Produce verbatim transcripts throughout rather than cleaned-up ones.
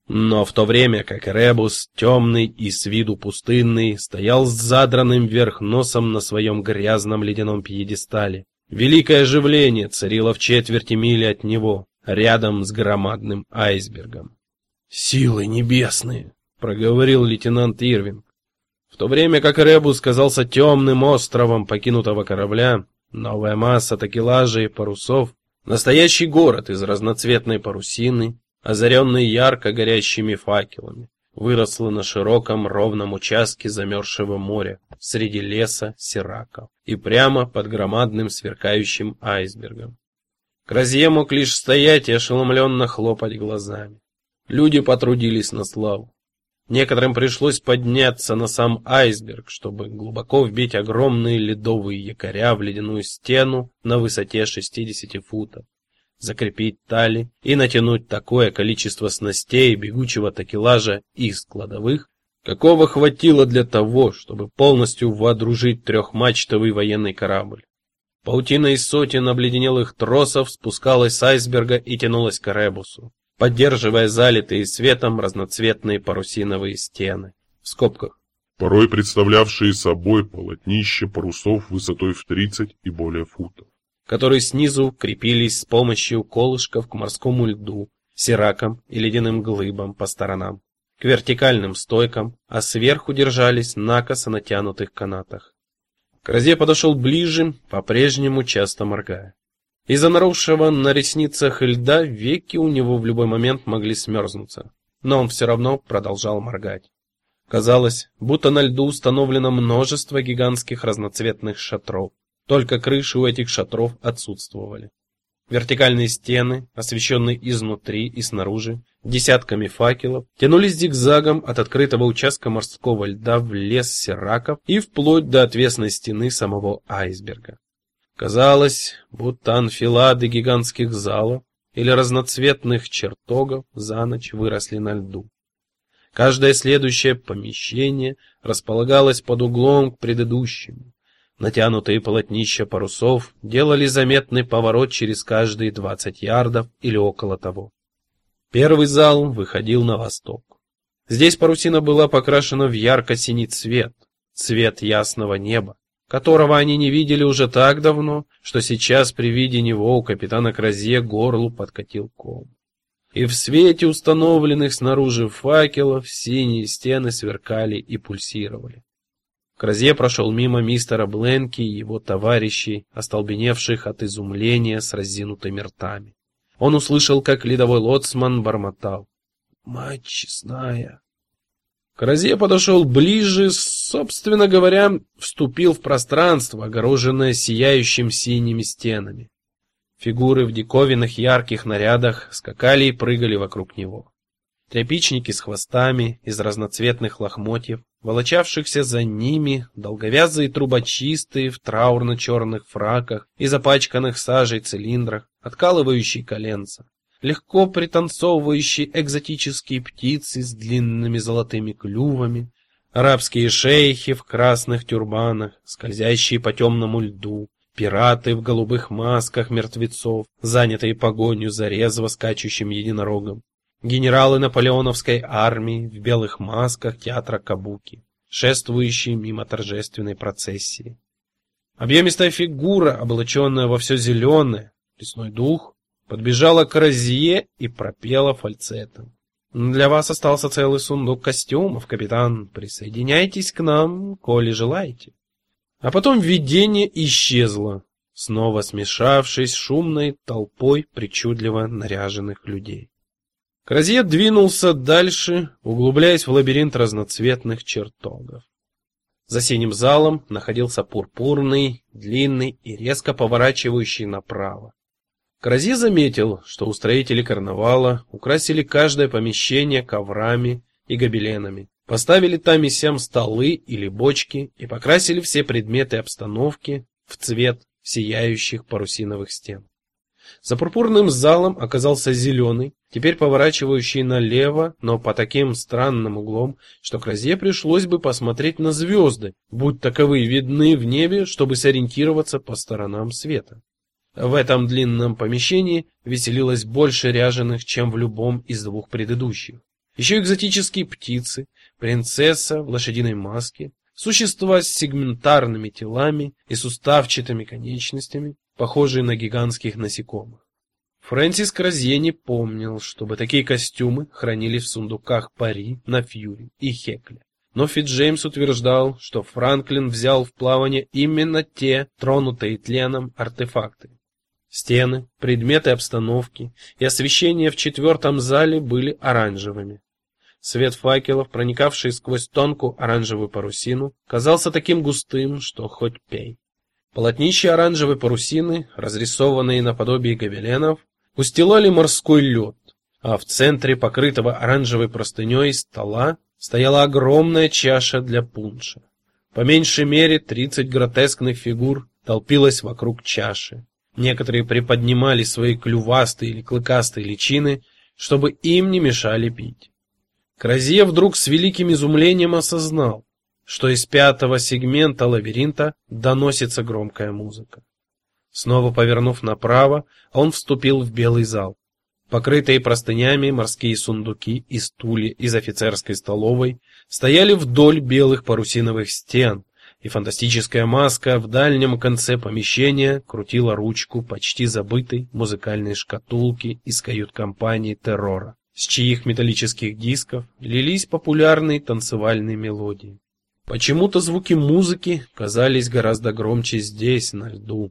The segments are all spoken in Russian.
Но в то время как Эребус, темный и с виду пустынный, стоял с задранным вверх носом на своем грязном ледяном пьедестале, великое оживление царило в четверти мили от него, рядом с громадным айсбергом. «Силы небесные!» — проговорил лейтенант Ирвинг. В то время как Эребус казался темным островом покинутого корабля, новая масса такелажей и парусов, настоящий город из разноцветной парусины, озаренный ярко горящими факелами, выросла на широком ровном участке замерзшего моря среди леса сираков и прямо под громадным сверкающим айсбергом. Кразье мог лишь стоять и ошеломленно хлопать глазами. Люди потрудились на славу. Некоторым пришлось подняться на сам айсберг, чтобы глубоко вбить огромные ледовые якоря в ледяную стену на высоте шестидесяти футов, закрепить тали и натянуть такое количество снастей бегучего такелажа из кладовых, какого хватило для того, чтобы полностью вооружить трехмачтовый военный корабль. Паутина из сотен обледенелых тросов спускалась с айсберга и тянулась к Эребусу, поддерживая залитые светом разноцветные парусиновые стены, в скобках, порой представлявшие собой полотнище парусов высотой в тридцать и более футов, которые снизу крепились с помощью колышков к морскому льду, сиракам и ледяным глыбам по сторонам, к вертикальным стойкам, а сверху держались на косо натянутых канатах. Кразье подошел ближе, по-прежнему часто моргая. Из-за наросшего на ресницах льда веки у него в любой момент могли смерзнуться, но он все равно продолжал моргать. Казалось, будто на льду установлено множество гигантских разноцветных шатров, только крыши у этих шатров отсутствовали. Вертикальные стены, освещенные изнутри и снаружи десятками факелов, тянулись зигзагом от открытого участка морского льда в лес сираков и вплоть до отвесной стены самого айсберга. Казалось, будто анфилады гигантских залов или разноцветных чертогов за ночь выросли на льду. Каждое следующее помещение располагалось под углом к предыдущему. Натянутые полотнища парусов делали заметный поворот через каждые двадцать ярдов или около того. Первый зал выходил на восток. Здесь парусина была покрашена в ярко-синий цвет, цвет ясного неба, которого они не видели уже так давно, что сейчас при виде него у капитана Кразье горлу подкатил ком. И в свете установленных снаружи факелов синие стены сверкали и пульсировали. Кразье прошел мимо мистера Бленки и его товарищей, остолбеневших от изумления с разинутыми ртами. Он услышал, как ледовой лоцман бормотал: «Мать честная!» Кразье подошел ближе, собственно говоря, вступил в пространство, огороженное сияющим синими стенами. Фигуры в диковинных ярких нарядах скакали и прыгали вокруг него. Тряпичники с хвостами из разноцветных лохмотьев, волочавшихся за ними, долговязые трубочисты в траурно-черных фраках и запачканных сажей цилиндрах, откалывающие коленца, легко пританцовывающие экзотические птицы с длинными золотыми клювами, арабские шейхи в красных тюрбанах, скользящие по темному льду, пираты в голубых масках мертвецов, занятые погонью за резво скачущим единорогом, генералы наполеоновской армии в белых масках театра Кабуки, шествующие мимо торжественной процессии. Объемистая фигура, облаченная во все зеленое, лесной дух, подбежала к Кразье и пропела фальцетом: «Для вас остался целый сундук костюмов, капитан. Присоединяйтесь к нам, коли желаете». А потом видение исчезло, снова смешавшись с шумной толпой причудливо наряженных людей. Кразье двинулся дальше, углубляясь в лабиринт разноцветных чертогов. За синим залом находился пурпурный, длинный и резко поворачивающий направо. Кразье заметил, что устроители карнавала украсили каждое помещение коврами и гобеленами, поставили там и сям столы или бочки и покрасили все предметы обстановки в цвет сияющих парусиновых стен. За пурпурным залом оказался зеленый, теперь поворачивающий налево, но по таким странным углом, что Кразье пришлось бы посмотреть на звезды, будь таковые видны в небе, чтобы сориентироваться по сторонам света. В этом длинном помещении веселилось больше ряженых, чем в любом из двух предыдущих. Еще экзотические птицы, принцесса в лошадиной маске, существа с сегментарными телами и суставчатыми конечностями, похожие на гигантских насекомых. Фрэнсис Кразье не помнил, чтобы такие костюмы хранили в сундуках Пари, на Фьюри и Хекле. Но Фитджеймс утверждал, что Франклин взял в плавание именно те, тронутые тленом, артефакты. Стены, предметы обстановки и освещение в четвертом зале были оранжевыми. Свет факелов, проникавший сквозь тонкую оранжевую парусину, казался таким густым, что хоть пей. Полотнища оранжевой парусины, разрисованные наподобие гобеленов, устилали морской лед, а в центре покрытого оранжевой простыней стола стояла огромная чаша для пунша. По меньшей мере тридцать гротескных фигур толпилось вокруг чаши. Некоторые приподнимали свои клювастые или клыкастые личины, чтобы им не мешали пить. Кразье вдруг с великим изумлением осознал, что из пятого сегмента лабиринта доносится громкая музыка. Снова повернув направо, он вступил в белый зал. Покрытые простынями морские сундуки и стулья из офицерской столовой стояли вдоль белых парусиновых стен, и фантастическая маска в дальнем конце помещения крутила ручку почти забытой музыкальной шкатулки из кают-компании Террора, с чьих металлических дисков лились популярные танцевальные мелодии. Почему-то звуки музыки казались гораздо громче здесь, на льду.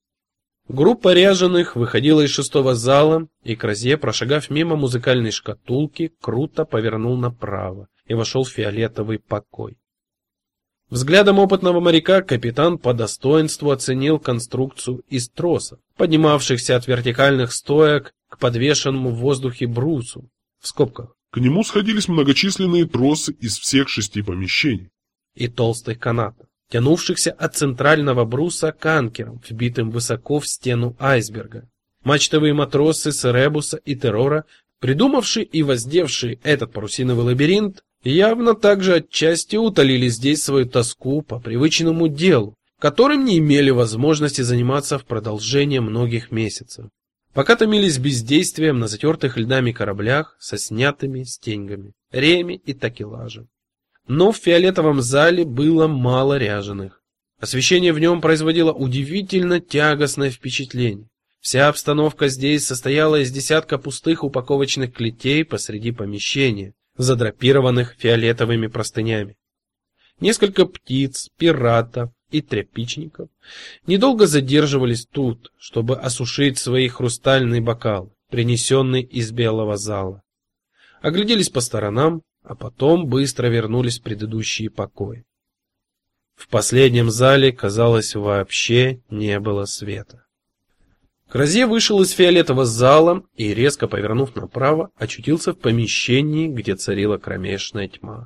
Группа ряженых выходила из шестого зала, и Кразье, прошагав мимо музыкальной шкатулки, круто повернул направо и вошел в фиолетовый покой. Взглядом опытного моряка капитан по достоинству оценил конструкцию из тросов, поднимавшихся от вертикальных стоек к подвешенному в воздухе брусу, в скобках. К нему сходились многочисленные тросы из всех шести помещений. И толстых канатов, тянувшихся от центрального бруса к анкерам, вбитым высоко в стену айсберга. Мачтовые матросы с Эребуса и Террора, придумавшие и воздевшие этот парусиновый лабиринт, явно также отчасти утолили здесь свою тоску по привычному делу, которым не имели возможности заниматься в продолжение многих месяцев, пока томились бездействием на затертых льдами кораблях со снятыми стеньгами, реями и такелажем. Но в фиолетовом зале было мало ряженых. Освещение в нем производило удивительно тягостное впечатление. Вся обстановка здесь состояла из десятка пустых упаковочных клетей посреди помещения, задрапированных фиолетовыми простынями. Несколько птиц, пиратов и тряпичников недолго задерживались тут, чтобы осушить свои хрустальные бокалы, принесенные из белого зала. Огляделись по сторонам, а потом быстро вернулись в предыдущие покои. В последнем зале, казалось, вообще не было света. Кразье вышел из фиолетового зала и, резко повернув направо, очутился в помещении, где царила кромешная тьма.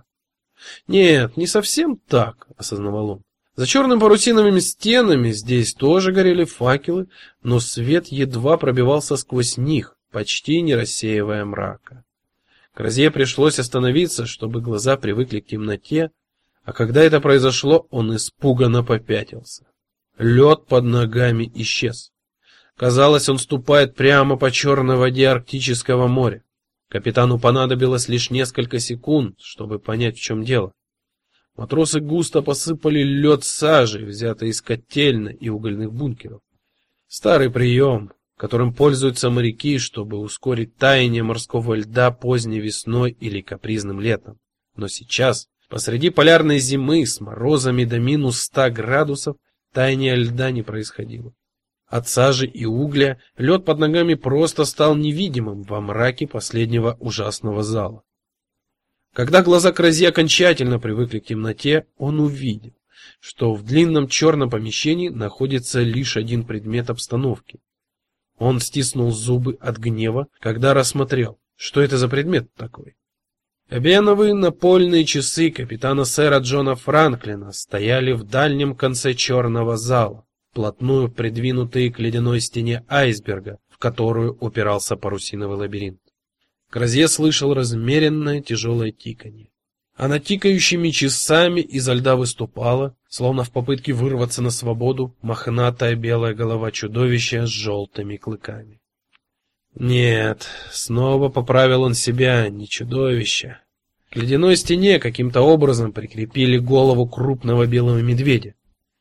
Нет, не совсем так, осознавал он. За черными парусиновыми стенами здесь тоже горели факелы, но свет едва пробивался сквозь них, почти не рассеивая мрака. Кразье пришлось остановиться, чтобы глаза привыкли к темноте, а когда это произошло, он испуганно попятился. Лед под ногами исчез. Казалось, он ступает прямо по черной воде Арктического моря. Капитану понадобилось лишь несколько секунд, чтобы понять, в чем дело. Матросы густо посыпали лед сажей, взятой из котельной и угольных бункеров. Старый прием, которым пользуются моряки, чтобы ускорить таяние морского льда поздней весной или капризным летом. Но сейчас, посреди полярной зимы с морозами до минус ста градусов, таяние льда не происходило. От сажи и угля лед под ногами просто стал невидимым во мраке последнего ужасного зала. Когда глаза Кразье окончательно привыкли к темноте, он увидел, что в длинном черном помещении находится лишь один предмет обстановки. Он стиснул зубы от гнева, когда рассмотрел, что это за предмет такой. Эбеновые напольные часы капитана сэра Джона Франклина стояли в дальнем конце черного зала, вплотную придвинутые к ледяной стене айсберга, в которую упирался парусиновый лабиринт. Кразье слышал размеренное тяжелое тиканье. А над тикающими часами изо льда выступала, словно в попытке вырваться на свободу, мохнатая белая голова чудовища с желтыми клыками. Нет, снова поправил он себя, не чудовище. К ледяной стене каким-то образом прикрепили голову крупного белого медведя.